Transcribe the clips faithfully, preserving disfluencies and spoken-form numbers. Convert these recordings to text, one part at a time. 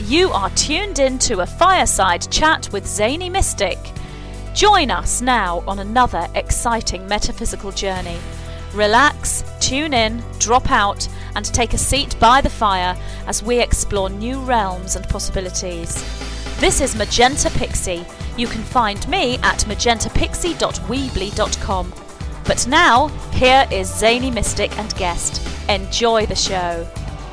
You are tuned in to a fireside chat with Zany Mystic. Join us now on another exciting metaphysical journey. Relax, tune in, drop out, and take a seat by the fire as we explore new realms and possibilities. This is Magenta Pixie. You can find me at magenta pixie dot weebly dot com. But now, here is Zany Mystic and guest. Enjoy the show.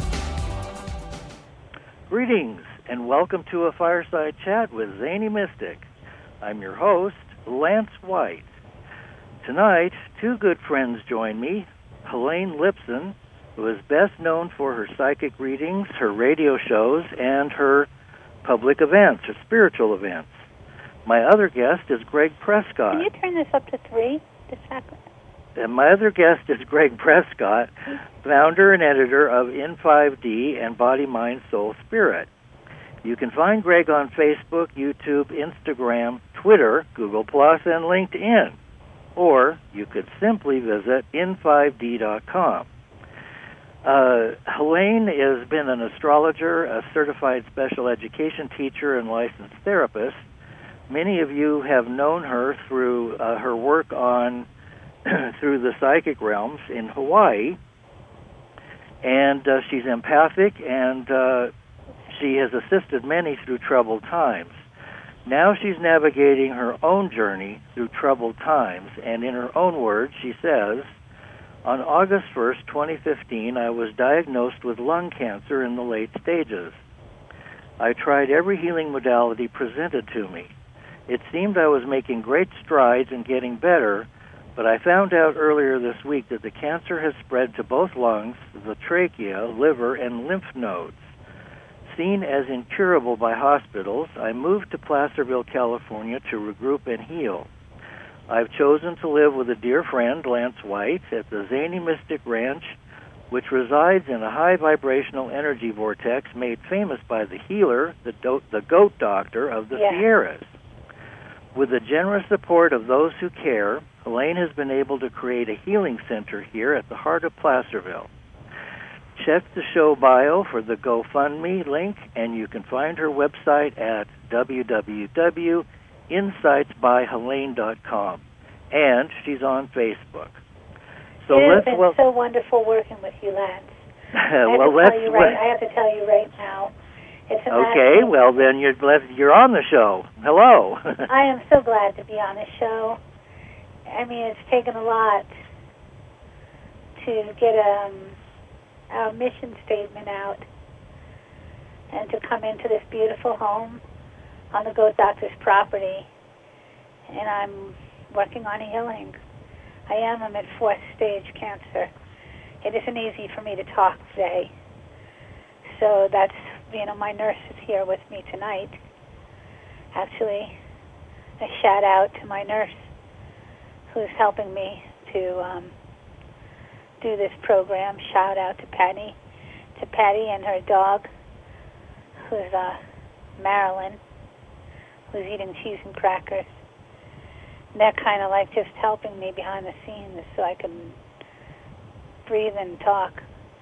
Greetings, and welcome to a fireside chat with Zany Mystic. I'm your host, Lance White. Tonight, two good friends join me, Helene Lipson, who is best known for her psychic readings, her radio shows, and her public events, her spiritual events. My other guest is Greg Prescott. Can you turn this up to three? This second. And my other guest is Greg Prescott, founder and editor of N five D and Body, Mind, Soul, Spirit. You can find Greg on Facebook, YouTube, Instagram, Twitter, Google Plus, and LinkedIn. Or you could simply visit N five D dot com. Uh, Helene has been an astrologer, a certified special education teacher, and licensed therapist. Many of you have known her through uh, her work on through the psychic realms in Hawaii, and uh, she's empathic, and uh, she has assisted many through troubled times. Now she's navigating her own journey through troubled times, and in her own words, she says, on August first, twenty fifteen, I was diagnosed with lung cancer in the late stages. I tried every healing modality presented to me. It seemed I was making great strides and getting better, but I found out earlier this week that the cancer has spread to both lungs, the trachea, liver, and lymph nodes. Seen as incurable by hospitals, I moved to Placerville, California to regroup and heal. I've chosen to live with a dear friend, Lance White, at the Zany Mystic Ranch, which resides in a high vibrational energy vortex made famous by the healer, the, do- the goat doctor of the yeah. Sierras. With the generous support of those who care, Helene has been able to create a healing center here at the heart of Placerville. Check the show bio for the GoFundMe link, and you can find her website at w w w dot insights by helene dot com. And she's on Facebook. So it let's has been well, so wonderful working with you, Lance. well, I, let's, have to tell you right, I have to tell you right now. It's okay, well then you're you're on the show. Hello. I am so glad to be on the show. I mean, it's taken a lot to get um, our mission statement out and to come into this beautiful home on the Goat Doctor's property. And I'm working on healing. I am. I'm at fourth stage cancer. It isn't easy for me to talk today. So that's, you know, my nurse is here with me tonight. Actually, a shout out to my nurse who's helping me to um, do this program. Shout out to Patty, to Patty and her dog, who's uh, Marilyn, who's eating cheese and crackers. And they're kind of like just helping me behind the scenes so I can breathe and talk.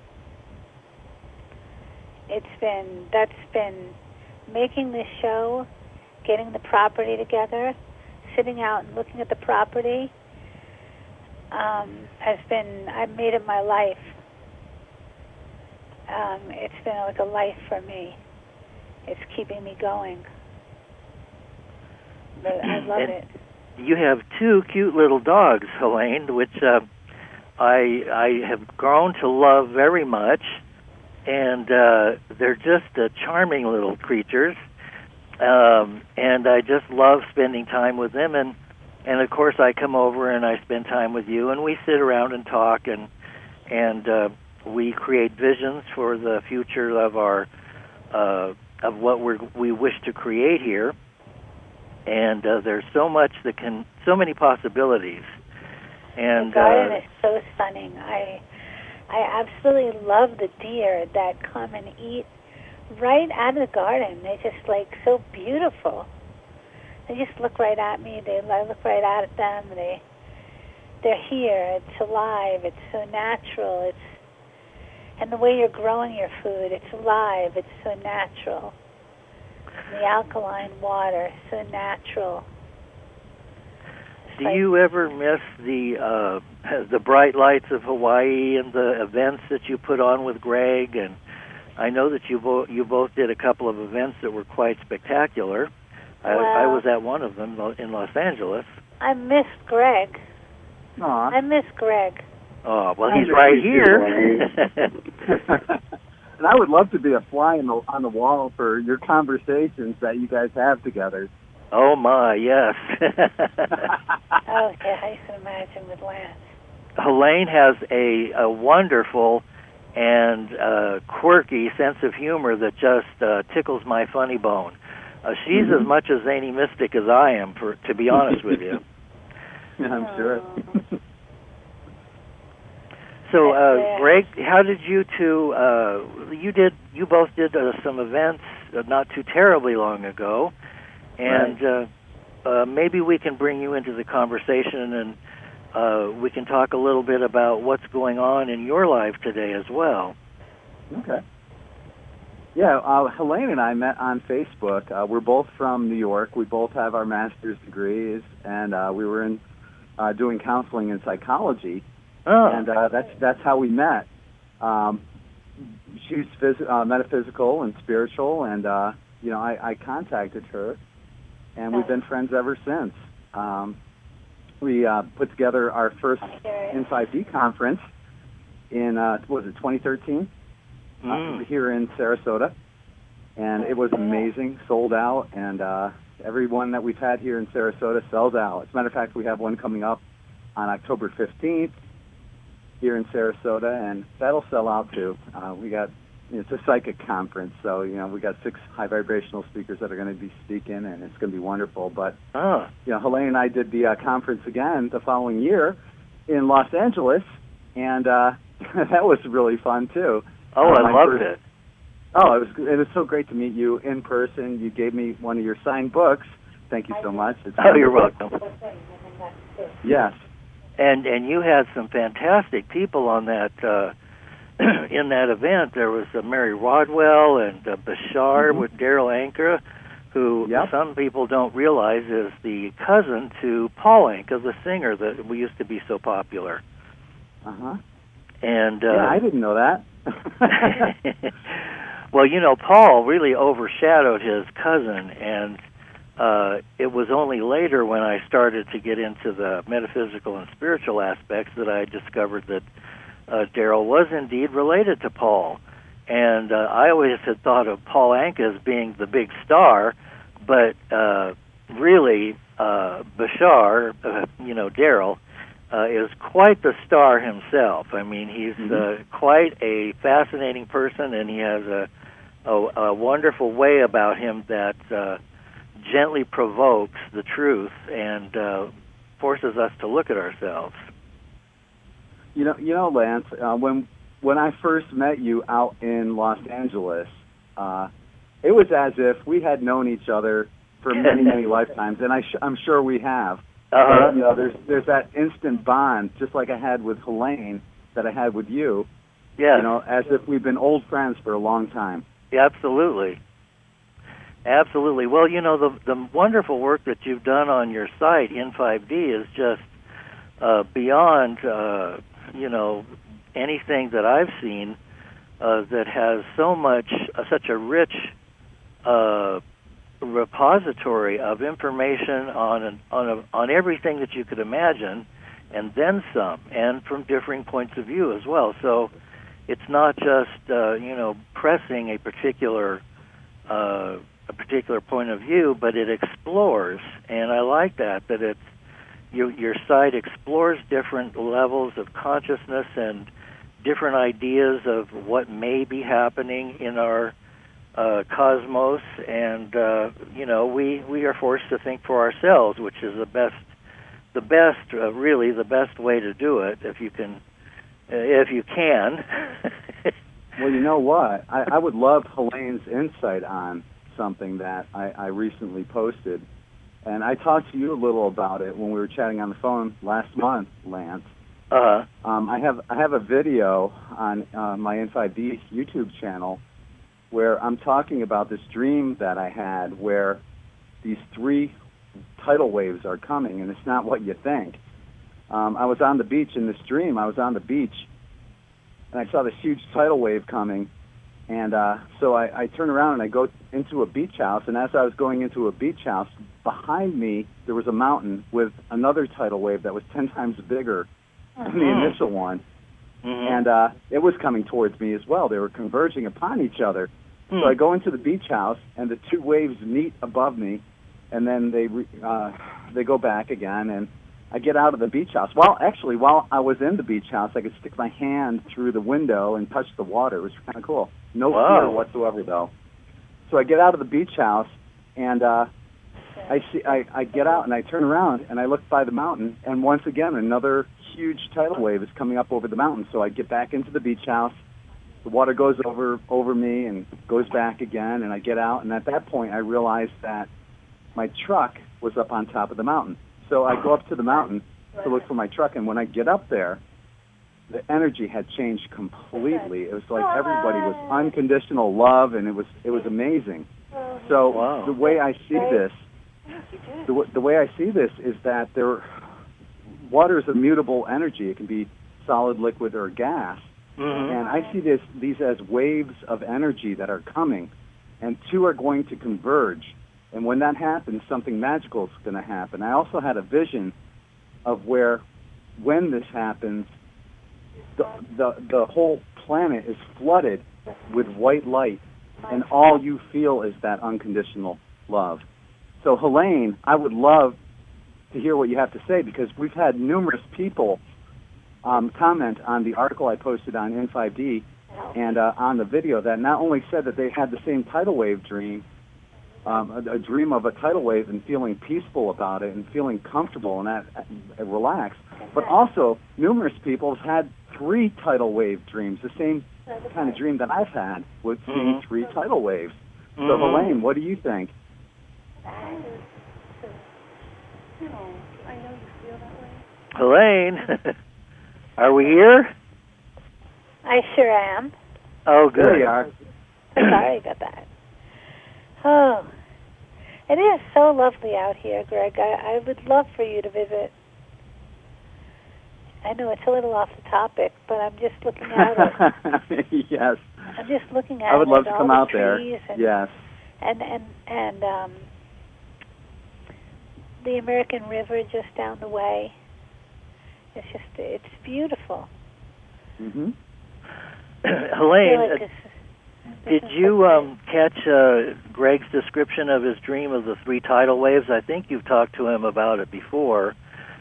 It's been, that's been making this show, getting the property together, sitting out and looking at the property, um, has been, I've made it my life. Um, it's been like a life for me. It's keeping me going. But I love and it. You have two cute little dogs, Helene, which uh, I I have grown to love very much. And uh, they're just uh, charming little creatures, um, and I just love spending time with them. And, and of course, I come over and I spend time with you, and we sit around and talk, and and uh, we create visions for the future of our uh, of what we we wish to create here. And uh, there's so much that can, so many possibilities. And the garden uh, is so stunning. I. I absolutely love the deer that come and eat right out of the garden. They're just, like, so beautiful. They just look right at me. They I look right at them. They, they're here. It's alive. It's so natural. It's, and the way you're growing your food, it's alive. It's so natural. the alkaline water, so natural. Do you ever miss the uh, the bright lights of Hawaii and the events that you put on with Greg? And I know that you both you both did a couple of events that were quite spectacular. Well, I, I was at one of them in Los Angeles. I miss Greg. Aw. I miss Greg. Oh, well, I he's miss right you here. And I would love to be a fly on the, on the wall for your conversations that you guys have together. Oh, my, yes. Oh, yeah, I can imagine with Lance. Helene has a, a wonderful and uh, quirky sense of humor that just uh, tickles my funny bone. Uh, she's Mm-hmm. as much a zany mystic as I am, for to be honest with you. Yeah, I'm sure. So, uh, Greg, how did you two? Uh, you did. You both did uh, some events uh, not too terribly long ago, and Right. uh, uh, maybe we can bring you into the conversation, and uh, we can talk a little bit about what's going on in your life today as well. Okay. Yeah, uh, Helene and I met on Facebook. Uh, we're both from New York. We both have our master's degrees, and uh, we were in uh, doing counseling and psychology. Oh. And uh, that's that's how we met. Um, she's phys- uh, metaphysical and spiritual, and uh, you know, I, I contacted her, and we've been friends ever since. Um, we uh, put together our first N five D conference in uh, what was it, twenty thirteen, Mm. uh, here in Sarasota, and it was amazing, sold out, and uh, everyone that we've had here in Sarasota sells out. As a matter of fact, we have one coming up on October fifteenth. Here in Sarasota, and that'll sell out too. Uh, we got, it's a psychic conference, so you know we got six high vibrational speakers that are going to be speaking, and it's going to be wonderful. But Oh. you know, Helene and I did the uh, conference again the following year in Los Angeles, and uh, that was really fun too. Oh, Uh, I my loved first- it. Oh, it was it was so great to meet you in person. You gave me one of your signed books. Thank you so much. It's Oh, you're wonderful. welcome. Yes. And and you had some fantastic people on that uh, in that event. There was uh, Mary Rodwell and uh, Bashar Mhm. with Daryl Anka, who Yep. some people don't realize is the cousin to Paul Anka, the singer that we used to be so popular. Uh huh. And uh, Yeah, I didn't know that. well, you know, Paul really overshadowed his cousin, and uh, it was only later when I started to get into the metaphysical and spiritual aspects that I discovered that uh, Daryl was indeed related to Paul. And uh, I always had thought of Paul Anka as being the big star, but uh, really, uh, Bashar, uh, you know, Daryl, Uh, is quite the star himself. I mean, he's Mm-hmm. uh, quite a fascinating person, and he has a, a, a wonderful way about him that uh, gently provokes the truth and uh, forces us to look at ourselves. You know, you know, Lance. Uh, when when I first met you out in Los Angeles, uh, it was as if we had known each other for many, many lifetimes, and I sh- I'm sure we have. Uh-huh. You know, there's there's that instant bond, just like I had with Helene, that I had with you. Yes. You know, as if we've been old friends for a long time. Yeah, absolutely. Absolutely. Well, you know, the the wonderful work that you've done on your site, N five D, is just uh, beyond, uh, you know, anything that I've seen uh, that has so much, uh, such a rich uh, repository of information on an, on a, on everything that you could imagine, and then some, and from differing points of view as well. So it's not just uh, you know pressing a particular uh, a particular point of view, but it explores, and I like that that it's your your site explores different levels of consciousness and different ideas of what may be happening in our uh, cosmos, and uh, you know we, we are forced to think for ourselves, which is the best the best uh, really the best way to do it if you can uh, if you can. Well, you know what? I, I would love Helene's insight on something that I, I recently posted, and I talked to you a little about it when we were chatting on the phone last month, Lance. Uh-huh. Um, I have I have a video on uh, my N five D YouTube channel where I'm talking about this dream that I had where these three tidal waves are coming, and it's not what you think. Um, I was on the beach in this dream. I was on the beach, and I saw this huge tidal wave coming, and uh, so I, I turn around and I go into a beach house, and as I was going into a beach house, behind me there was a mountain with another tidal wave that was ten times bigger than the initial one. Mm-hmm. And uh, it was coming towards me as well. They were converging upon each other. Mm. So I go into the beach house, and the two waves meet above me, and then they re- uh, they go back again, and I get out of the beach house. Well, actually, while I was in the beach house, I could stick my hand through the window and touch the water. It was kind of cool. No wow. fear whatsoever, though. So I get out of the beach house, and uh, I see I, I get out, and I turn around, and I look by the mountain, and once again, another huge tidal wave is coming up over the mountain. So I get back into the beach house. The water goes over over me and goes back again, and I get out. And at that point, I realized that my truck was up on top of the mountain. So I go up to the mountain to look for my truck, and when I get up there, the energy had changed completely. It was like everybody was unconditional love, and it was it was amazing. So wow. the way I see this, the, the way I see this is that there. Water is a mutable energy. It can be solid, liquid, or gas. Mm-hmm. And I see this, these as waves of energy that are coming, and two are going to converge. And when that happens, something magical is going to happen. I also had a vision of where, when this happens, the, the, the whole planet is flooded with white light, and all you feel is that unconditional love. So, Helene, I would love to hear what you have to say, because we've had numerous people um, comment on the article I posted on N five D and uh, on the video that not only said that they had the same tidal wave dream, um, a, a dream of a tidal wave and feeling peaceful about it and feeling comfortable and at, at, relaxed, but also numerous people have had three tidal wave dreams, the same kind of dream that I've had with seeing mm-hmm. three tidal waves. Mm-hmm. So, Helene, what do you think? I know you feel that way. Helene, are we here? I sure am. Oh, good. There you are. Sorry about that. Oh, it is so lovely out here, Greg. I, I would love for you to visit. I know it's a little off the topic, but I'm just looking out at yes. I'm just looking at I would love to all come the out there. And, yes. And and and um the American River just down the way. It's just, it's beautiful. Mm-hmm. Helene, like uh, did you um, catch uh, Greg's description of his dream of the three tidal waves? I think you've talked to him about it before.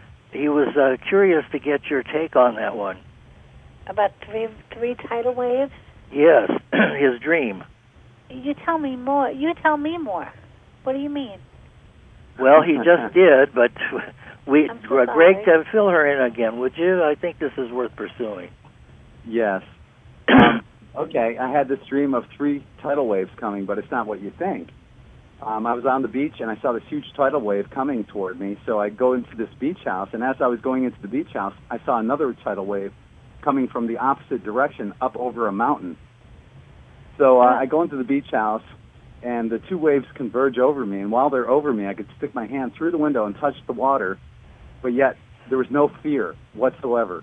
He was uh, curious to get your take on that one. About three three tidal waves? Yes, his dream. You tell me more. You tell me more. What do you mean? Well, he just did, but we, so Greg, to fill her in again, would you? I think this is worth pursuing. Yes. Um, okay, I had this dream of three tidal waves coming, but it's not what you think. Um, I was on the beach, and I saw this huge tidal wave coming toward me, so I go into this beach house, and as I was going into the beach house, I saw another tidal wave coming from the opposite direction up over a mountain. So uh, I go into the beach house, and the two waves converge over me, and while they're over me, I could stick my hand through the window and touch the water, but yet there was no fear whatsoever.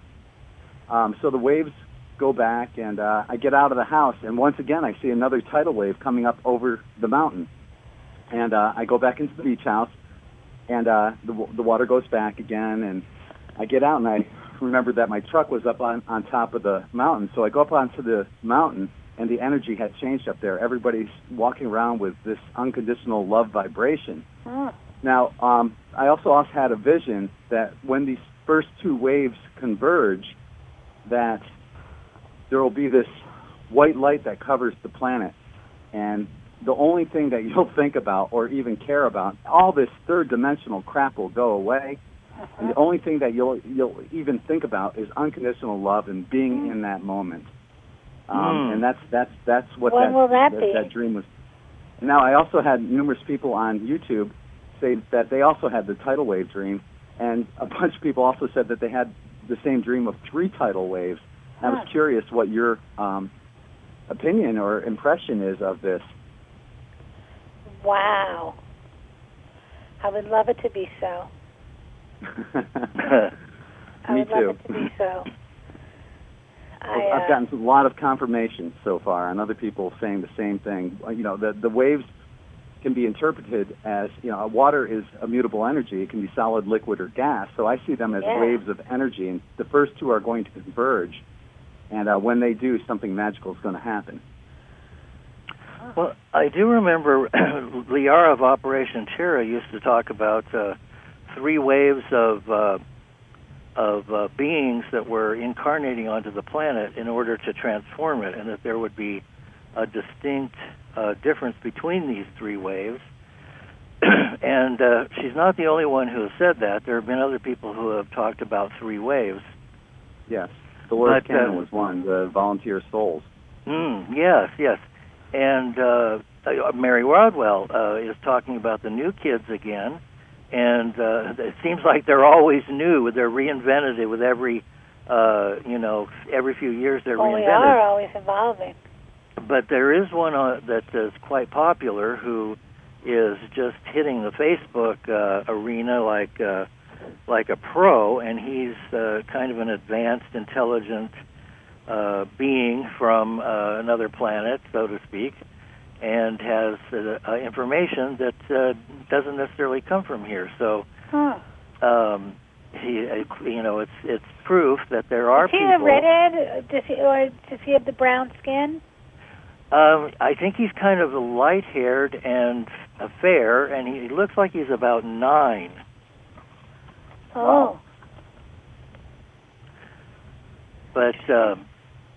Um, so the waves go back, and uh, I get out of the house, and once again I see another tidal wave coming up over the mountain. And uh, I go back into the beach house, and uh, the, the water goes back again, and I get out, and I remember that my truck was up on, on top of the mountain, so I go up onto the mountain, and the energy had changed up there. Everybody's walking around with this unconditional love vibration. Oh. Now, um, I also also had a vision that when these first two waves converge, that there will be this white light that covers the planet, and the only thing that you'll think about or even care about, all this third-dimensional crap will go away, uh-huh. and the only thing that you'll you'll even think about is unconditional love and being mm. in that moment. Um, mm. And that's that's that's what when that, will that, that, be? that dream was. Now, I also had numerous people on YouTube say that they also had the tidal wave dream, and a bunch of people also said that they had the same dream of three tidal waves. Huh. I was curious what your um, opinion or impression is of this. Wow. I would love it to be so. I Me would too. love it to be so. I, I've uh, gotten a lot of confirmation so far, and other people saying the same thing. You know, the the waves can be interpreted as, you know, water is a mutable energy. It can be solid, liquid, or gas. So I see them as Yeah. waves of energy, and the first two are going to converge. And uh, when they do, something magical is going to happen. Well, I do remember Liara of Operation Terra used to talk about uh, three waves of uh, of uh, beings that were incarnating onto the planet in order to transform it, and that there would be a distinct uh, difference between these three waves. And uh, she's not the only one who has said that. There have been other people who have talked about three waves. Yes. Dolores But, Cannon uh, was one, the volunteer souls. Mm, yes, yes. And uh, uh, Mary Rodwell uh, is talking about the new kids again, and uh, it seems like they're always new. They're reinvented with every, uh, you know, every few years they're well, we reinvented. are always evolving. But there is one uh, that is quite popular who is just hitting the Facebook uh, arena like uh, like a pro, and he's uh, kind of an advanced, intelligent uh, being from uh, another planet, so to speak, and has uh, uh, information that uh, doesn't necessarily come from here. So, Huh. um, he, uh, you know, it's it's proof that there are Is he people. a redhead? Does he, or does he have the brown skin? Um, I think he's kind of a light-haired and uh, fair, and he looks like he's about nine. Oh. But um,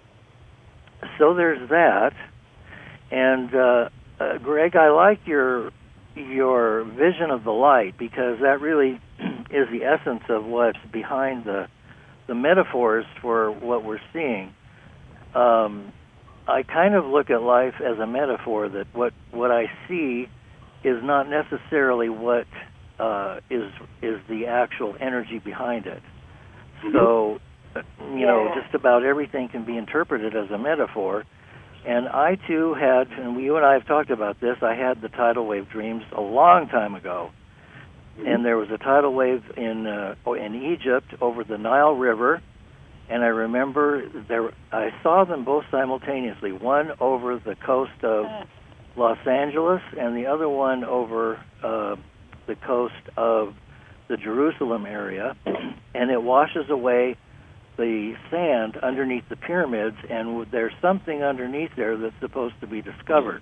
so there's that, and uh, uh, Greg, I like your your vision of the light, because that really is the essence of what's behind the the metaphors for what we're seeing. Um, I kind of look at life as a metaphor, that what what I see is not necessarily what uh, is is the actual energy behind it. So, you know, Yeah. just about everything can be interpreted as a metaphor. And I too had, and you and I have talked about this, I had the tidal wave dreams a long time ago. And there was a tidal wave in uh, in Egypt over the Nile River, and I remember there I saw them both simultaneously, one over the coast of Los Angeles and the other one over uh, the coast of the Jerusalem area, and it washes away the sand underneath the pyramids, and there's something underneath there that's supposed to be discovered.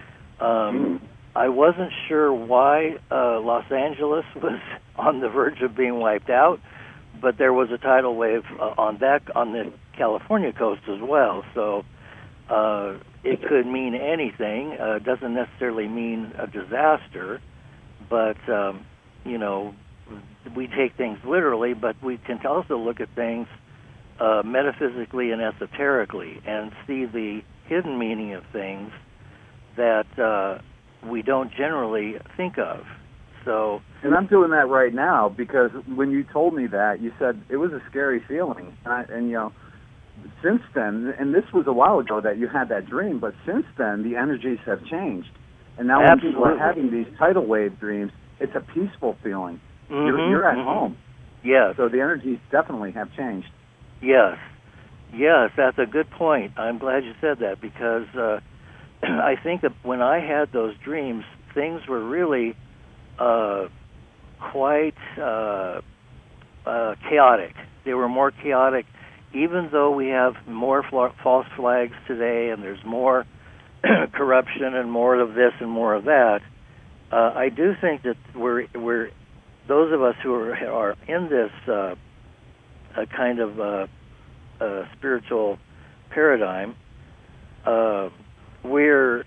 Um, I wasn't sure why uh, Los Angeles was on the verge of being wiped out, but there was a tidal wave uh, on that on the California coast as well. So uh, it could mean anything. Uh, doesn't necessarily mean a disaster, but um, you know, we take things literally, but we can also look at things uh, metaphysically and esoterically and see the hidden meaning of things that uh, we don't generally think of. So, and I'm doing that right now, because when you told me that, you said it was a scary feeling, and, I, and you know, since then, and this was a while ago that you had that dream, but since then the energies have changed, and now when people are having these tidal wave dreams, it's a peaceful feeling. mm-hmm, You're, you're at mm-hmm. home. Yes. So the energies definitely have changed. Yes. Yes, that's a good point. I'm glad you said that, because uh, I think that when I had those dreams, things were really uh, quite uh, uh, chaotic. They were more chaotic, even though we have more fl- false flags today, and there's more corruption and more of this and more of that. Uh, I do think that we're we're those of us who are, are in this uh, a kind of uh, uh, spiritual paradigm, uh, we're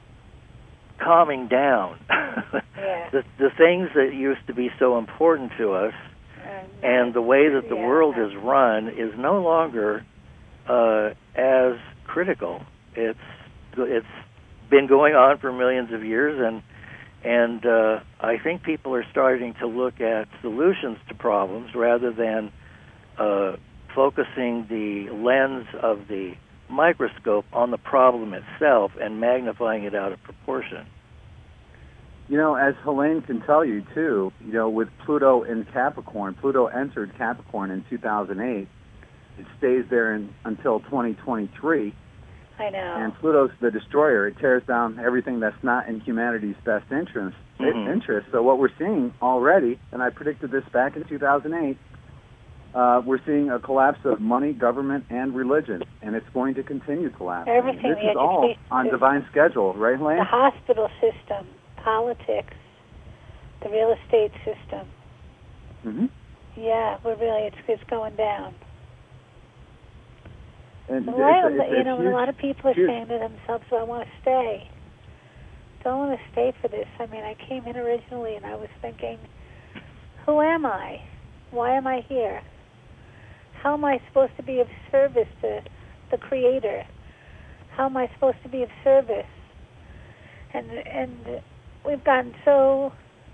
calming down. Yeah. the the things that used to be so important to us, Um, and the way that the yeah. world is run is no longer uh, as critical. It's it's been going on for millions of years, and and uh, I think people are starting to look at solutions to problems rather than uh, focusing the lens of the microscope on the problem itself and magnifying it out of proportion. You know, as Helene can tell you, too, you know, with Pluto in Capricorn, Pluto entered Capricorn in two thousand eight. It stays there in, until twenty twenty-three. I know. And Pluto's the destroyer. It tears down everything that's not in humanity's best interest. Mm-hmm. interest. So what we're seeing already, and I predicted this back in two thousand eight, uh, we're seeing a collapse of money, government, and religion, and it's going to continue collapsing. Everything, this the is all education on system, divine schedule, right, Helene? the hospital system, politics, the real estate system. Mm-hmm. Yeah, we're really, it's, it's going down. And Well, it's, I, it's, you it's know, huge, a lot of people are huge. saying to themselves, well, I want to stay. Don't want to stay for this. I mean, I came in originally and I was thinking, who am I? Why am I here? How am I supposed to be of service to the Creator? How am I supposed to be of service? And and we've gotten so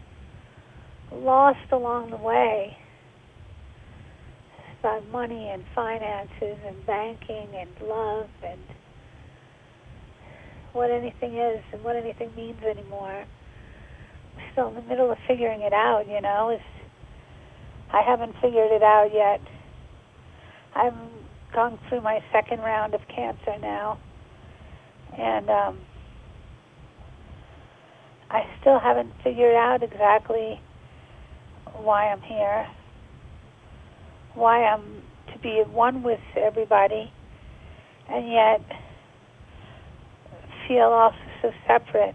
lost along the way about money and finances and banking and love and what anything is and what anything means anymore. We're still in the middle of figuring it out, you know. It's, I haven't figured it out yet. I'm going through my second round of cancer now, and um, I still haven't figured out exactly why I'm here, why I'm to be at one with everybody, and yet feel also so separate.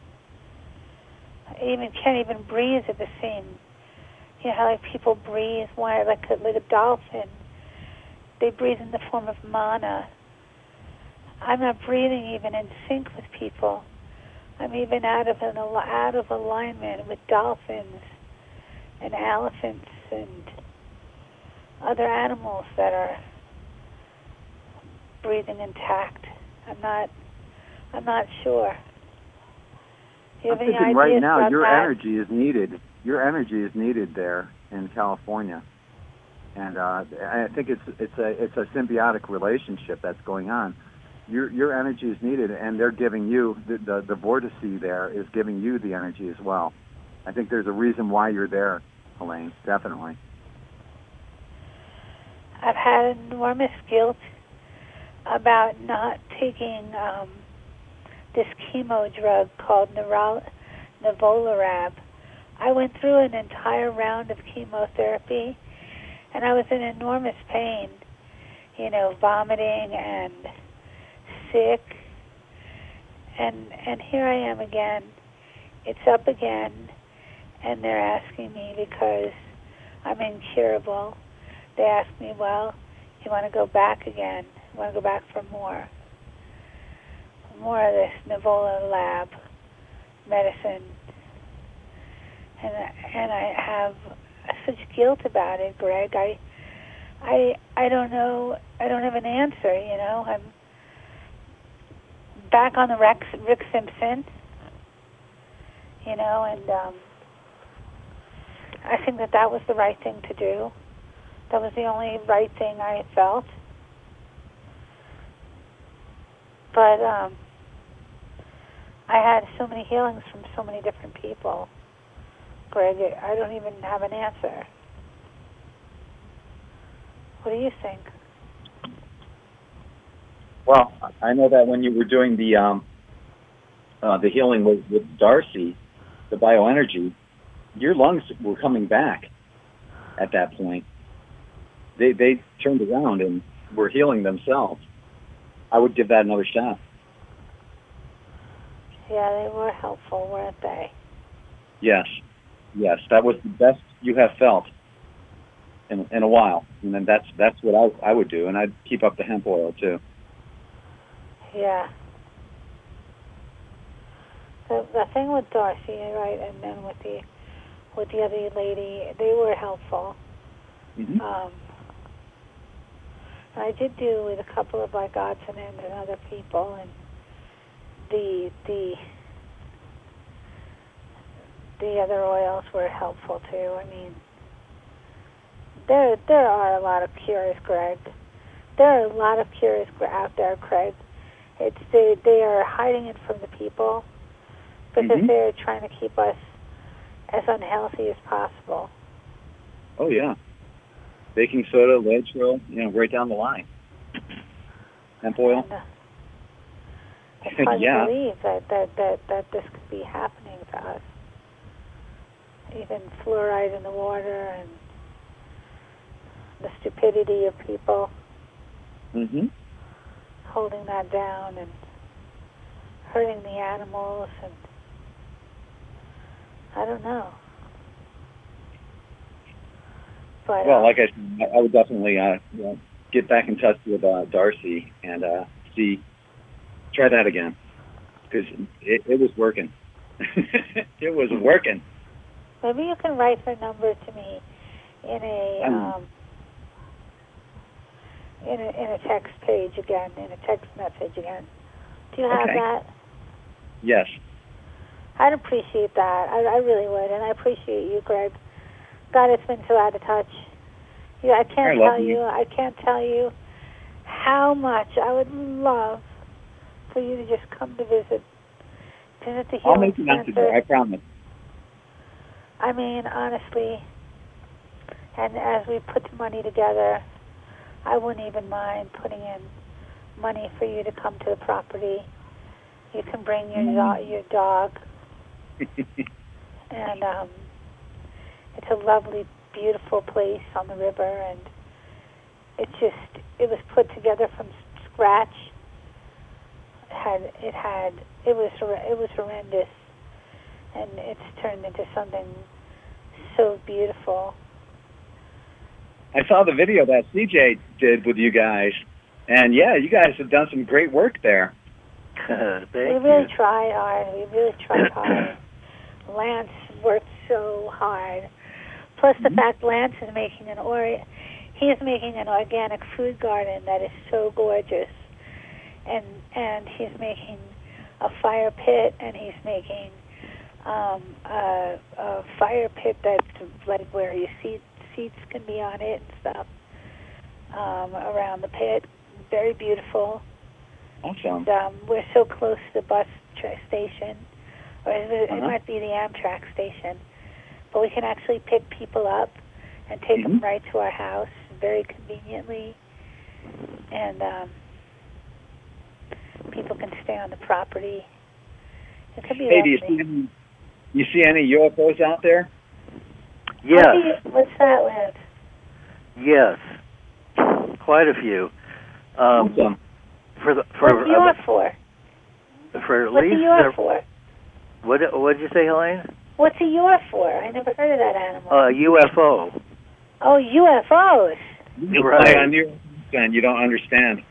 I even can't even breathe at the same. You know how like people breathe, why like a little dolphin. They breathe in the form of mana. I'm not breathing even in sync with people. I'm even out of an out of alignment with dolphins and elephants and other animals that are breathing intact. I'm not. I'm not sure. Do you I'm have any thinking ideas right now about your that? energy is needed. Your energy is needed there in California, and uh, I think it's it's a it's a symbiotic relationship that's going on. Your your energy is needed, and they're giving you the the, the vortice there is giving you the energy as well. I think there's a reason why you're there, Helene. Definitely. I've had enormous guilt about not taking um, this chemo drug called Neral- Nivolumab. I went through an entire round of chemotherapy, and I was in enormous pain, you know, vomiting and sick. And and here I am again. It's up again, and they're asking me because I'm incurable. They ask me, well, you want to go back again? You want to go back for more? More of this Nivolumab medicine. And and I have such guilt about it, Greg. I, I, I don't know. I don't have an answer. You know, I'm back on the Rex, Rick Simpson. You know, and um, I think that that was the right thing to do. That was the only right thing I felt. But um, I had so many healings from so many different people. Greg, I don't even have an answer. What do you think? Well, I know that when you were doing the um, uh, the healing with, with Darcy, the bioenergy, your lungs were coming back at that point. They they turned around and were healing themselves. I would give that another shot. Yeah, they were helpful, weren't they? Yes. Yes, that was the best you have felt in in a while, and then that's that's what I I would do, and I'd keep up the hemp oil too. Yeah. The the thing with Darcy, right, and then with the with the other lady, they were helpful. Mm-hmm. Um, I did do with a couple of like odds and ends and other people, and the the. The other oils were helpful too. I mean, there there are a lot of cures, Greg. there are a lot of cures out there, Craig. It's they they are hiding it from the people because Mhm. they're trying to keep us as unhealthy as possible. Oh yeah, baking soda, Laetrile, you know, right down the line. Hemp oil. And, uh, it's hard Yeah. to believe that, that, that, that this could be happening to us. Even fluoride in the water and the stupidity of people Mhm. holding that down and hurting the animals, and I don't know. But, Well, uh, like I said, I I would definitely uh, you know, get back in touch with uh, Darcy and uh, see, try that again, because it, it was working. It was working. maybe you can write her number to me in a Um, um, in a in a text page again, in a text message again. Do you have Okay. that? Yes. I'd appreciate that. I, I really would, and I appreciate you, Greg. God, it's been so out of touch. Yeah, I can't I love tell you. you. I can't tell you how much I would love for you to just come to visit, visit the I'll Healing make it out Center. today, I promise. I mean, honestly, and as we put the money together, I wouldn't even mind putting in money for you to come to the property. You can bring your do- your dog, and um, it's a lovely, beautiful place on the river, and it just it was put together from scratch. It had it had it was hor- it was horrendous, and it's turned into something so beautiful. I saw the video that C J did with you guys, and yeah, you guys have done some great work there. Thank we you. really tried hard. We really tried hard. Lance worked so hard. Plus the Mhm. fact Lance is making an or he is making an organic food garden that is so gorgeous, and and he's making a fire pit, and he's making um, a, a fire pit that's like where your seat, seats can be on it and stuff um, around the pit. Very beautiful. Awesome. And, um, we're so close to the bus tra- station, or it, it Uh-huh. might be the Amtrak station, but we can actually pick people up and take them Mhm. right to our house very conveniently, and um, people can stay on the property. It could be Hey, do you lovely. see any, you see any U F Os out there? Yes, What do you- What's that, Lance? yes, quite a few. Um, Awesome. for the for What's the U F for? for at What's the least U F the- for? what what did you say, Helene? What's a U F for? I never heard of that animal. Uh, U F O. Oh, U F Os. You Right. play on your and you don't understand.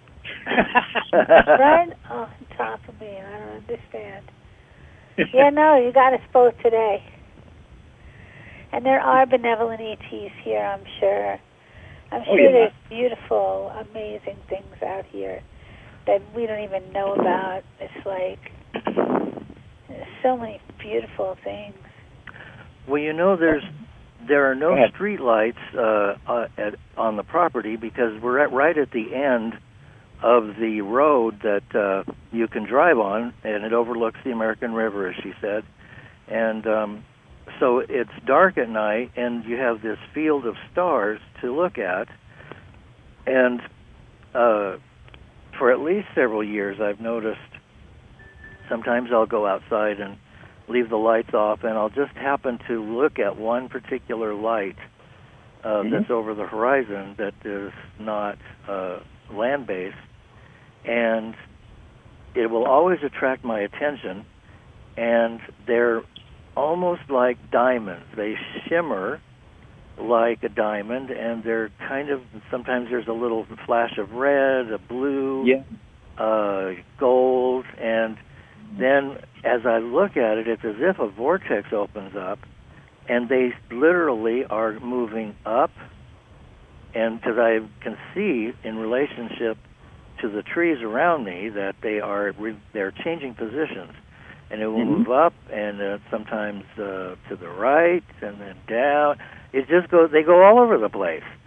Right on top of me. I don't understand. Yeah, no, you got us both today. And there are benevolent E Ts here, I'm sure. I'm Oh, sure yeah. there's beautiful, amazing things out here that we don't even know about. It's like there's so many beautiful things. Well, you know, there's there are Go no ahead. street lights uh, uh, at, on the property because we're at, right at the end of the road that uh, you can drive on, and it overlooks the American River, as she said. And um, so it's dark at night, and you have this field of stars to look at. And uh, for at least several years, I've noticed sometimes I'll go outside and leave the lights off, and I'll just happen to look at one particular light uh, Mhm. that's over the horizon that is not uh, land-based, and it will always attract my attention, and they're almost like diamonds. They shimmer like a diamond, and they're kind of, sometimes there's a little flash of red, a blue, Yeah. uh, gold, and then as I look at it, it's as if a vortex opens up, and they literally are moving up, and because I can see in relationship to the trees around me that they are re- they're changing positions, and it will Mhm. move up, and uh, sometimes uh, to the right, and then down. It just goes. They go all over the place,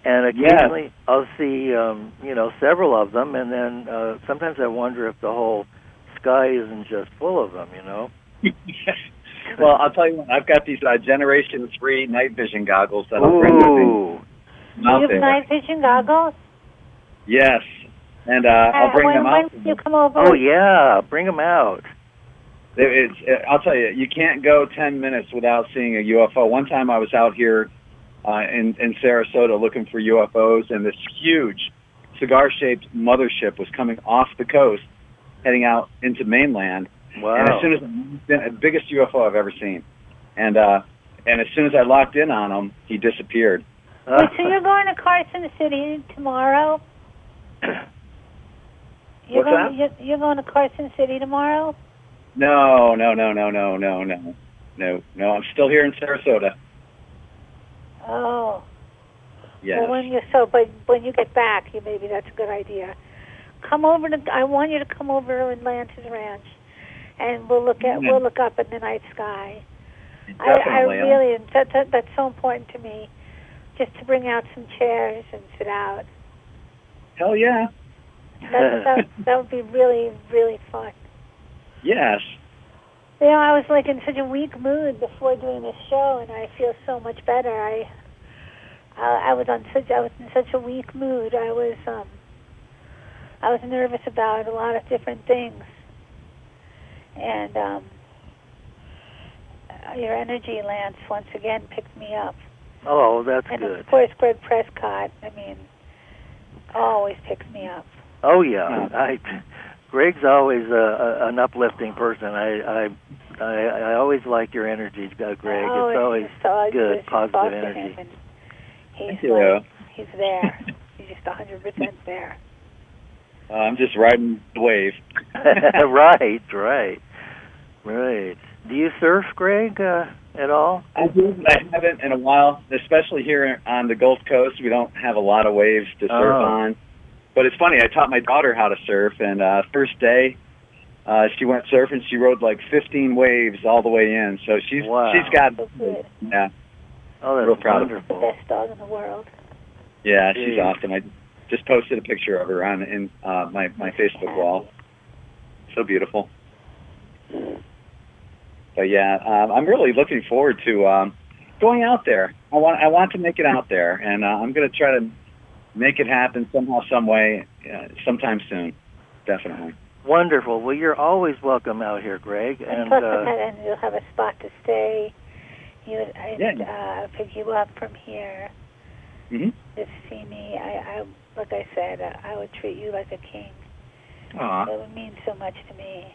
And occasionally I'll see, um, you know, several of them, and then uh, sometimes I wonder if the whole sky isn't just full of them, you know? Well, I'll tell you what, I've got these uh, Generation three night vision goggles that I'll bring with me. You have night vision goggles? Yes, and uh, I'll bring when, them out. When you come over? Oh, yeah, bring them out. It, it's, it, I'll tell you, you can't go ten minutes without seeing a U F O. One time I was out here uh, in, in Sarasota looking for U F Os, and this huge cigar-shaped mothership was coming off the coast, heading out into mainland. Wow. And as soon as the biggest U F O I've ever seen, and uh, and as soon as I locked in on him, he disappeared. Wait, so you're going to Carson City tomorrow? You're What's going, that? You're, you're going to Carson City tomorrow? No, no, no, no, no, no, no, no, no. I'm still here in Sarasota. Oh. Yes. Well, when you so, but when you get back, you maybe that's a good idea. Come over to. I want you to come over to Atlantis Ranch, and we'll look at. Yeah. We'll look up at the night sky. Definitely. I, I really. That, that that's so important to me. Just to bring out some chairs and sit out. Hell yeah. That that, that would be really really fun. Yes. You know, I was like in such a weak mood before doing this show, and I feel so much better. I, I, I was on such, I was in such a weak mood. I was, um, I was nervous about a lot of different things, and um, your energy, Lance, once again picked me up. Oh, that's and good. And of course, Greg Prescott. I mean, always picks me up. Oh yeah, I. Greg's always uh, a, an uplifting person. I, I I I always like your energy, Greg. Oh, it's always so good, positive energy. Him, he's Thank you. like, he's there. He's just one hundred percent there. Uh, I'm just riding the wave. Right, right, right. Do you surf, Greg, uh, at all? I do. I haven't in a while, especially here on the Gulf Coast. We don't have a lot of waves to surf Oh. on. But it's funny, I taught my daughter how to surf, and uh, first day, uh, she went surfing. She rode like fifteen waves all the way in. So she's Wow. she's got, So good. yeah, Oh, that's real proud of her. The wonderful. best dog in the world. yeah, she's Jeez. awesome. I just posted a picture of her on in uh, my my Facebook wall. So beautiful. But yeah, um, I'm really looking forward to um, going out there. I want I want to make it out there, and uh, I'm going to try to make it happen somehow, some way, uh, sometime soon. Definitely. Wonderful. Well, you're always welcome out here, Greg. And, And plus, uh, and you'll have a spot to stay. You, I'd Yeah. uh, pick you up from here. Mm-hmm. Just see me. I, I, like I said, I, I would treat you like a king. Aw. It would mean so much to me.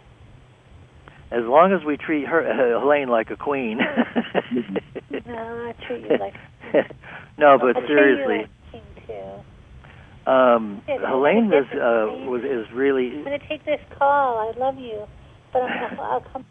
as long as we treat her uh, Helene like a queen. No, I treat you like. No, I but treat seriously. you like a king too. Um, Yeah, Helene but was, it's uh, amazing. was is really. I'm going to take this call. I love you, but I'm gonna, I'll come.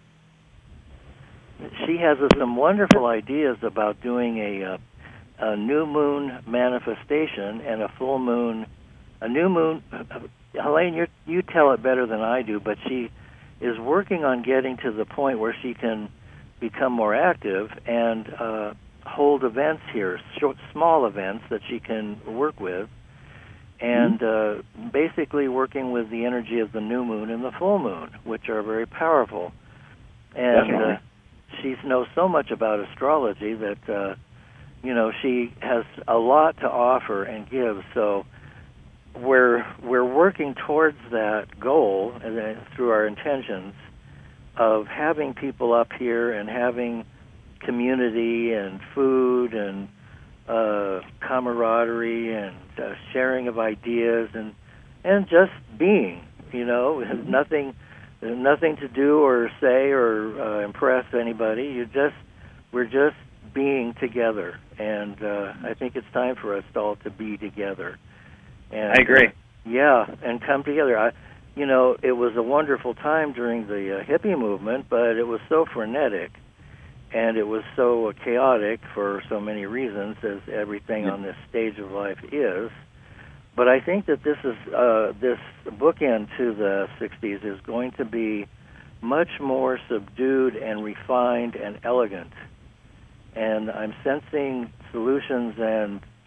She has uh, some wonderful ideas about doing a, uh, a new moon manifestation and a full moon, a new moon. Uh, Helene, you you tell it better than I do, but she is working on getting to the point where she can become more active and uh, hold events here, short, small events that she can work with, and uh, basically working with the energy of the new moon and the full moon, which are very powerful. And uh, she knows so much about astrology that, uh, you know, she has a lot to offer and give. So we're we're working towards that goal and then through our intentions of having people up here and having community and food and uh, camaraderie and uh, sharing of ideas and and just being, you know, nothing nothing to do or say or uh, impress anybody. You just we're just being together, and uh, I think it's time for us all to be together. And, I agree. Uh, yeah, and come together. I, you know, it was a wonderful time during the uh, hippie movement, but it was so frenetic, and it was so uh, chaotic for so many reasons, as everything Yeah. on this stage of life is. But I think that this is uh, this bookend to the sixties is going to be much more subdued and refined and elegant. And I'm sensing solutions and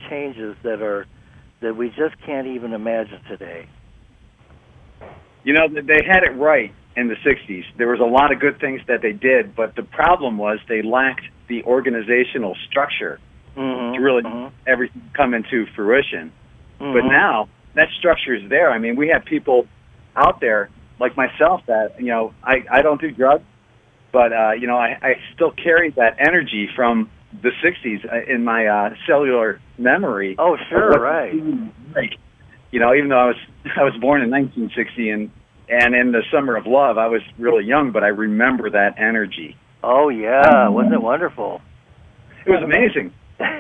changes that are that we just can't even imagine today. You know, they had it right in the sixties. There was a lot of good things that they did, but the problem was they lacked the organizational structure mm-hmm. to really mm-hmm. everything come into fruition. Mm-hmm. But now that structure is there. I mean, we have people out there like myself that, you know, I, I don't do drugs, but, uh, you know, I, I still carry that energy from the sixties in my uh, cellular memory. Oh, sure, right. Like, you know, even though I was I was born in nineteen sixty and and in the Summer of Love, I was really young, but I remember that energy. Oh yeah, wasn't it wonderful? It was amazing.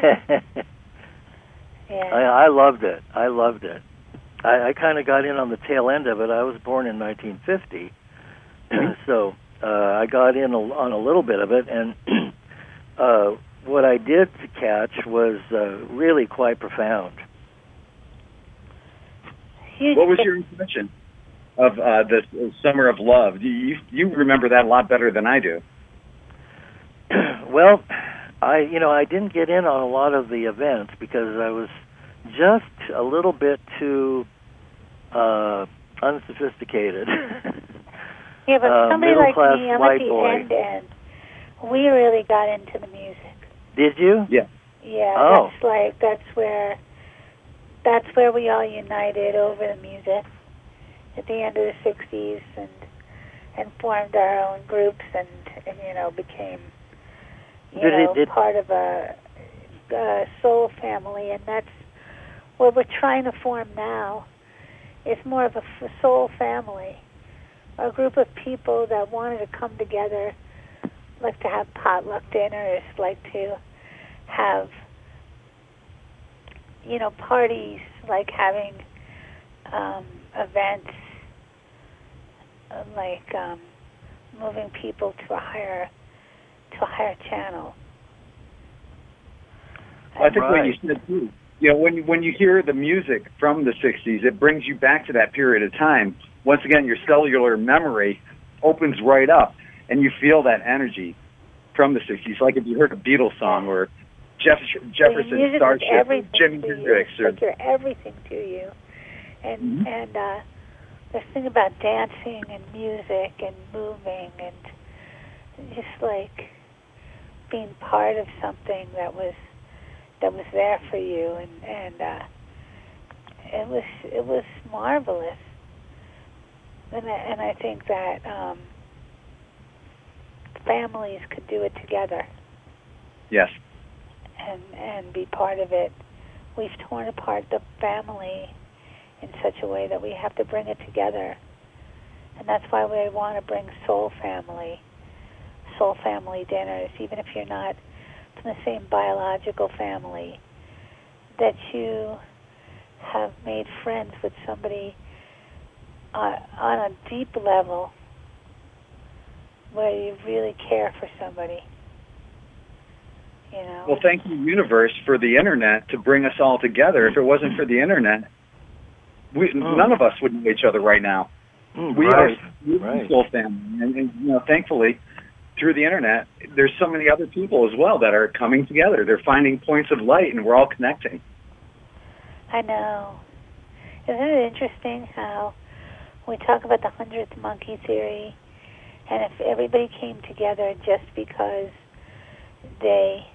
Yeah. I, I loved it. I loved it. I, I kind of got in on the tail end of it. I was born in nineteen fifty, so uh, I got in a, on a little bit of it, and uh, what I did catch was uh, really quite profound. What was your impression of uh, the Summer of Love? You you remember that a lot better than I do. Well, I you know I didn't get in on a lot of the events because I was just a little bit too uh, unsophisticated. Yeah, but uh, somebody like middle-class me, I'm white at the boy. end end. We really got into the music. Did you? Yeah. Yeah, Oh. that's like that's where that's where we all united over the music at the end of the sixties and and formed our own groups and, and you know became you Did it- know did- part of a, a soul family, and that's what we're trying to form now. It's more of a f- soul family, a group of people that wanted to come together, like to have potluck dinners, like to have, you know, parties, like having um, events, uh, like um, moving people to a higher, to a higher channel. I think what Right. you said too. You know, when you, when you hear the music from the sixties, it brings you back to that period of time. Once again, your cellular memory opens right up, and you feel that energy from the sixties. Like if you heard a Beatles song or Jeff, Jefferson music is Starship, everything Jimi to you. Hendrix, It's or like you're everything to you, and Mhm. and uh, this thing about dancing and music and moving and just like being part of something that was that was there for you, and and uh, it was it was marvelous, and I, and I think that um, families could do it together. yes. and and be part of it. We've torn apart the family in such a way that we have to bring it together. And that's why we want to bring soul family, soul family dinners, even if you're not from the same biological family, that you have made friends with somebody uh, on a deep level where you really care for somebody. You know? Well, thank you, universe, for the internet to bring us all together. If it wasn't for the internet, we, Mm. none of us would know each other right now. Mm, We right, are we are right. a soul family, and, and you know, thankfully, through the internet, there's so many other people as well that are coming together. They're finding points of light, and we're all connecting. I know. Isn't it interesting how we talk about the hundredth monkey theory, and if everybody came together just because they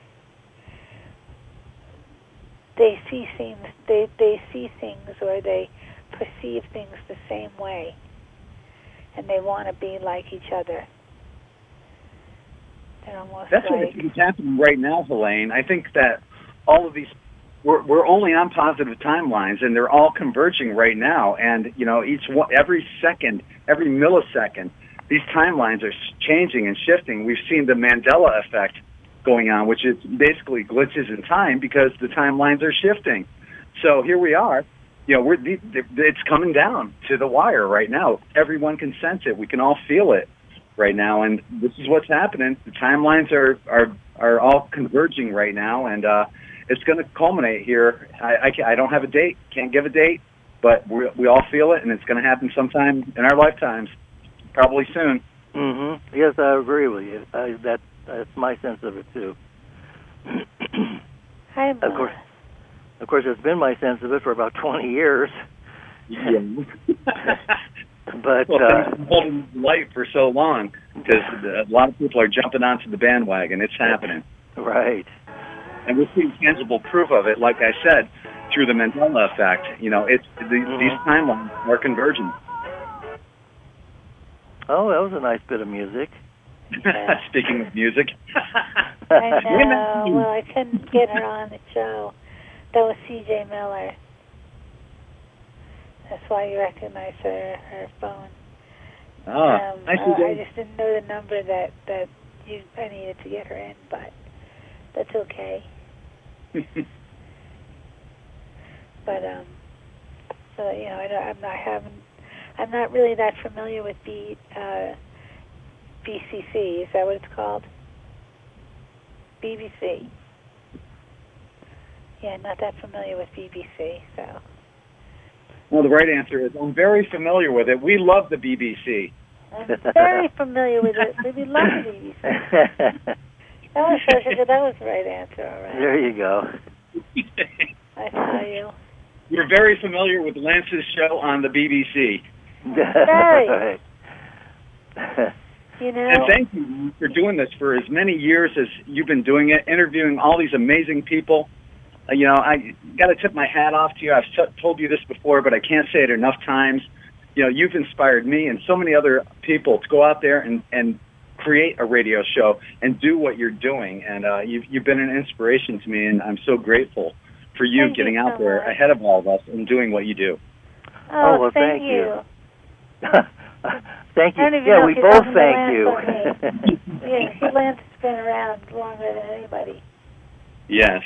they see things they they see things or they perceive things the same way, and they want to be like each other. They're almost That's what I like think is happening right now, Helene. I think that all of these, we're, we're only on positive timelines, and they're all converging right now. And, you know, each one, every second, every millisecond, these timelines are changing and shifting. We've seen the Mandela effect going on, which is basically glitches in time because the timelines are shifting. So here we are. You know, we're it's coming down to the wire right now. Everyone can sense it. We can all feel it right now, and this is what's happening. The timelines are are, are all converging right now, and uh, it's going to culminate here. I, I, can, I don't have a date, can't give a date, but we we all feel it, and it's going to happen sometime in our lifetimes, probably soon. Mm-hmm. Yes, I agree with you. I, that that's my sense of it too. I'm, Of course. uh, Of course, it's been my sense of it for about twenty years. Yeah. But well, uh, things have been holding light for so long because a lot of people are jumping onto the bandwagon. It's happening. Right. And we're seeing tangible proof of it, like I said, through the Mandela effect. You know, it's the, Mm-hmm. these timelines are converging. Oh, that was a nice bit of music. Yeah. Speaking of music. I know. Well, I couldn't get her on the show. That was C J Miller. That's why you recognize her her phone. Ah, um, I see uh, I that. just didn't know the number that that you I needed to get her in, but that's okay. But um, so you know, I don't, I'm not having, I'm not really that familiar with B uh, B C C. Is that what it's called? B B C. Yeah, not that familiar with B B C. So. Well, the right answer is I'm very familiar with it. We love the B B C. I'm very familiar with it. We love the B B C. That was such a good. That was the right answer. All right. There you go. I saw you. You're very familiar with Lance's show on the B B C. Very. You know. And thank you for doing this for as many years as you've been doing it, interviewing all these amazing people. Uh, you know, I got to tip my hat off to you. I've t- told you this before, but I can't say it enough times. You know, you've inspired me and so many other people to go out there and, and create a radio show and do what you're doing. And uh, you've, you've been an inspiration to me, and I'm so grateful for you Thank getting you out so there much. ahead of all of us and doing what you do. Oh, Oh, well, thank, thank you. you. Thank I don't you. even Yeah, know we if you both talking to thank Lance you. or me. Yeah, Lance has been around longer than anybody. Yes.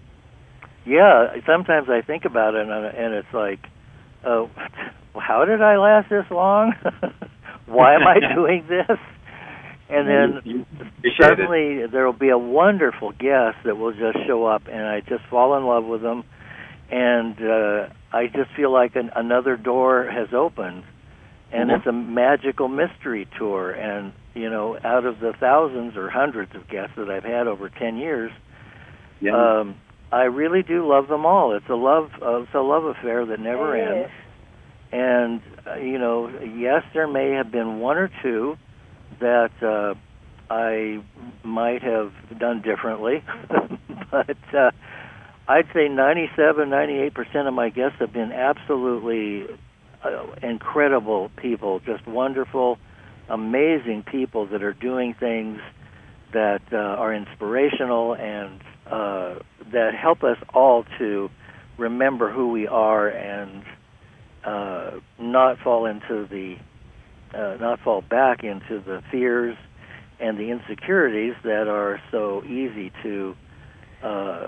Yeah, sometimes I think about it, and, and it's like, uh, how did I last this long? Why am I doing this? And then You- you appreciate it. suddenly there will be a wonderful guest that will just show up, and I just fall in love with them, and uh, I just feel like an, another door has opened, and Mhm. it's a magical mystery tour. And you know, out of the thousands or hundreds of guests that I've had over ten years, Yeah. um, I really do love them all. It's a love, uh, it's a love affair that never It ends. is. And uh, you know, yes, there may have been one or two that uh, I might have done differently, but uh, I'd say ninety-seven, ninety-eight percent of my guests have been absolutely uh, incredible people, just wonderful, amazing people that are doing things that uh, are inspirational and uh, that help us all to remember who we are and uh, not fall into the, uh, not fall back into the fears and the insecurities that are so easy to uh,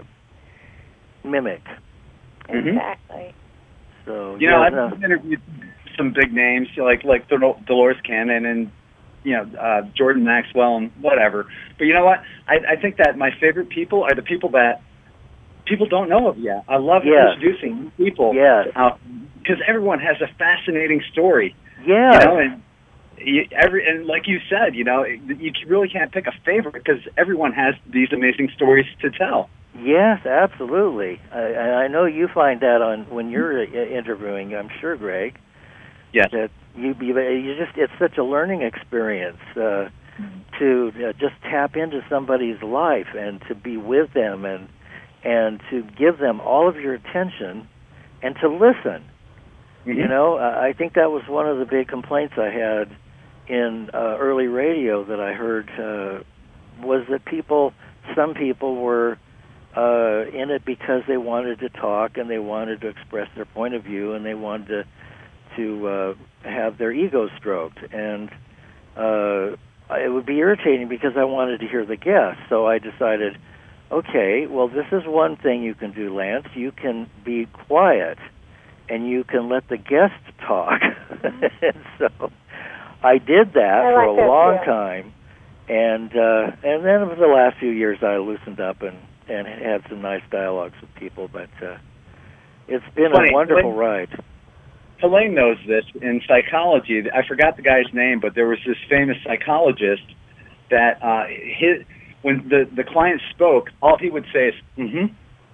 mimic. Mhm. Exactly. So You know, yeah, I've no. interviewed some big names like like Dol- Dolores Cannon and you know uh, Jordan Maxwell and whatever. But you know what? I, I think that my favorite people are the people that people don't know of yet. I love Yes. introducing new people Yes. out because everyone has a fascinating story. Yeah. You know, and you, every and like you said, you know, you really can't pick a favorite because everyone has these amazing stories to tell. Yes, absolutely. I, I know you find that on when you're uh, interviewing. I'm sure, Greg. Yes. That you you, you just it's such a learning experience uh, to uh, just tap into somebody's life and to be with them and and to give them all of your attention and to listen. Mm-hmm. You know, uh, I think that was one of the big complaints I had in uh, early radio that I heard uh, was that people, some people were uh, in it because they wanted to talk and they wanted to express their point of view and they wanted to to uh, have their ego stroked. And uh, it would be irritating because I wanted to hear the guests. So I decided, okay, well, this is one thing you can do, Lance. You can be quiet and you can let the guests talk. And so I did that I for like a that long too. time. And uh, and then over the last few years, I loosened up and, and had some nice dialogues with people. But uh, it's been Funny, a wonderful Helene- ride. Helene knows this in psychology. I forgot the guy's name, but there was this famous psychologist that uh, his when the the client spoke, all he would say is "mm-hmm,"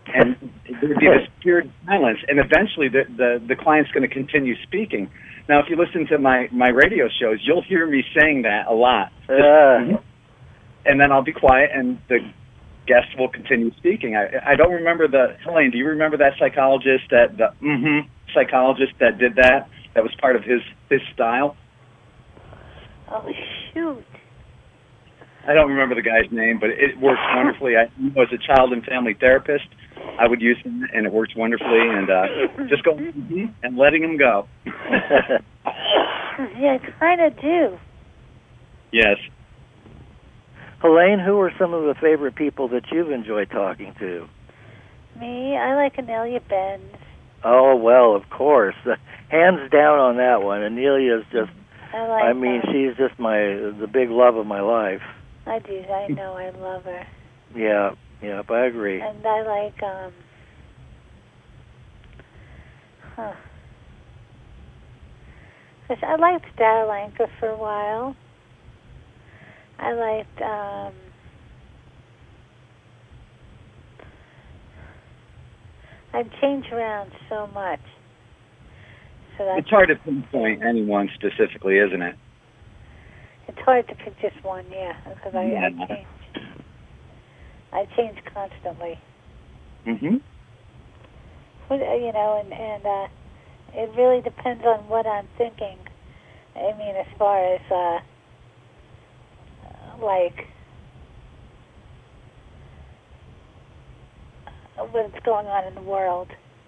and there'd be this period of silence, and eventually the, the, the client's going to continue speaking. Now, if you listen to my, my radio shows, you'll hear me saying that a lot. Just, Uh, and then I'll be quiet, and the guest will continue speaking. I, I don't remember the, Helene, do you remember that psychologist, that the mm-hmm psychologist that did that? That was part of his, his style? Oh, shoot. I don't remember the guy's name, but it works wonderfully. I was a child and family therapist. I would use him, and it works wonderfully. And uh, just go mm-hmm, and letting him go. Yeah, I kind of do. Yes. Helene, who are some of the favorite people that you've enjoyed talking to? Me, I like Anelia Benz. Oh, well, of course. Uh, hands down on that one. Anelia's just, I like I mean, her. she's just my, the big love of my life. I do. I know. I love her. Yeah, yeah, I agree. And I like, um, huh. 'Cause I liked Daryl for a while. I liked, um, I've changed around so much. So that's, It's hard to pinpoint anyone specifically, isn't it? it's hard to pick just one, yeah, because I, Yeah. I change. I change constantly. Mm-hmm. What, uh, you know, and, and uh, it really depends on what I'm thinking. I mean, as far as, uh, like, what's going on in the world.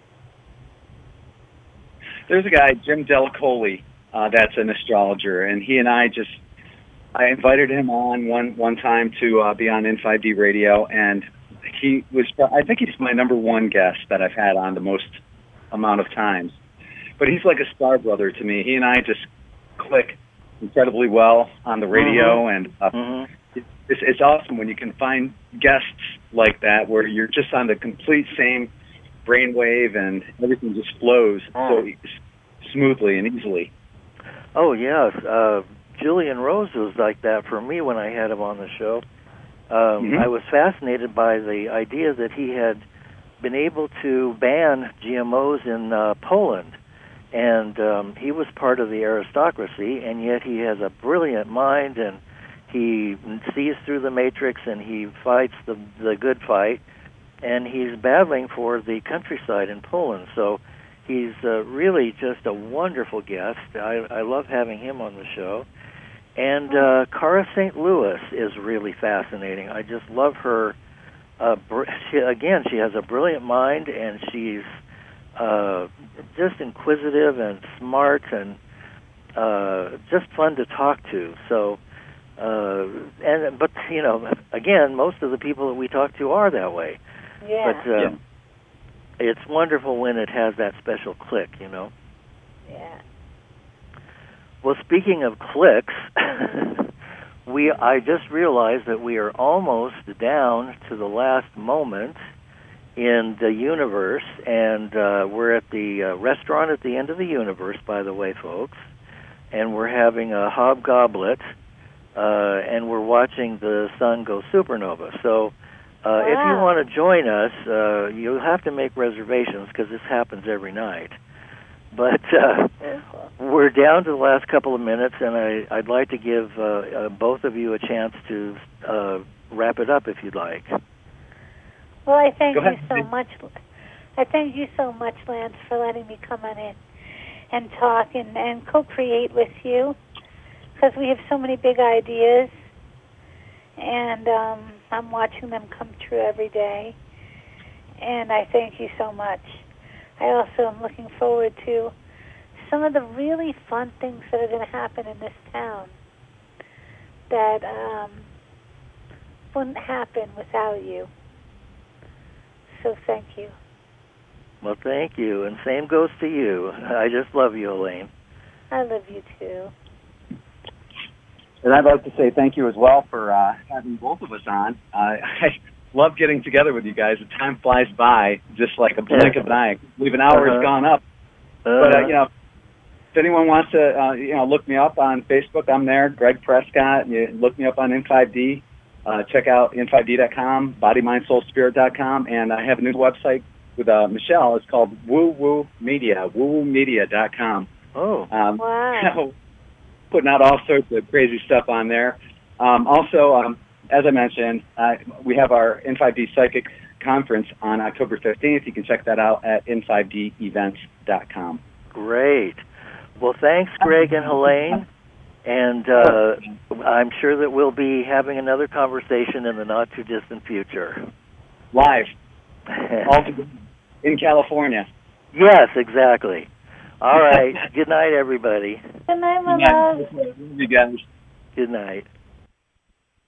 There's a guy, Jim Delacoli, uh, that's an astrologer, and he and I just, I invited him on one, one time to uh, be on N five D radio, and he was, I think he's my number one guest that I've had on the most amount of times. But he's like a star brother to me. He and I just click incredibly well on the radio, mm-hmm. and uh, mm-hmm. it's, it's awesome when you can find guests like that where you're just on the complete same brainwave and everything just flows oh. so smoothly and easily. Oh, yes. Uh, Julian Rose was like that for me when I had him on the show. Um, mm-hmm. I was fascinated by the idea that he had been able to ban G M Os in uh, Poland. And um, he was part of the aristocracy, and yet he has a brilliant mind, and he sees through the matrix, and he fights the the good fight, and he's battling for the countryside in Poland. So he's uh, really just a wonderful guest. I, I love having him on the show. And uh, Cara Saint Louis is really fascinating. I just love her. Uh, br- she, again, she has a brilliant mind, and she's uh, just inquisitive and smart and uh, just fun to talk to. So, uh, and but you know, again, most of the people that we talk to are that way. Yeah. But uh, yeah. it's wonderful when it has that special click, you know. Yeah. Well, speaking of clicks, we I just realized that we are almost down to the last moment in the universe, and uh, we're at the uh, restaurant at the end of the universe, by the way, folks, and we're having a hobgoblet, uh, and we're watching the sun go supernova. So uh, wow. if you want to join us, uh, you'll have to make reservations because this happens every night. But uh, we're down to the last couple of minutes, and I, I'd like to give uh, uh, both of you a chance to uh, wrap it up if you'd like. Well, I thank Go you ahead. so much. I thank you so much, Lance, for letting me come on in and talk and, and co-create with you, because we have so many big ideas, and um, I'm watching them come true every day, and I thank you so much. I also am looking forward to some of the really fun things that are going to happen in this town that um, wouldn't happen without you. So thank you. Well, thank you, and same goes to you. I just love you, Elaine. I love you too. And I'd like to say thank you as well for uh, having both of us on. Uh, I love getting together with you guys. The time flies by just like a blink of an eye. I believe an hour Uh-huh. has gone up. Uh, But, uh, you know, if anyone wants to, uh, you know, look me up on Facebook, I'm there, Greg Prescott. You look me up on N five D. uh, check out in five D dot com, body mind soul spirit dot com, and I have a new website with uh, Michelle. It's called Woo Woo Media, woo woo media dot com. Oh. Um, Wow. putting out all sorts of crazy stuff on there. Um, also, um, as I mentioned, uh, we have our N five D Psychic Conference on October fifteenth. You can check that out at N five D events dot com. Great. Well, thanks, Greg and Helene. And uh, I'm sure that we'll be having another conversation in the not-too-distant future. Live. All together in California. Yes, exactly. All right. Good night, everybody. Good night, my Yeah. love. You guys. Good night.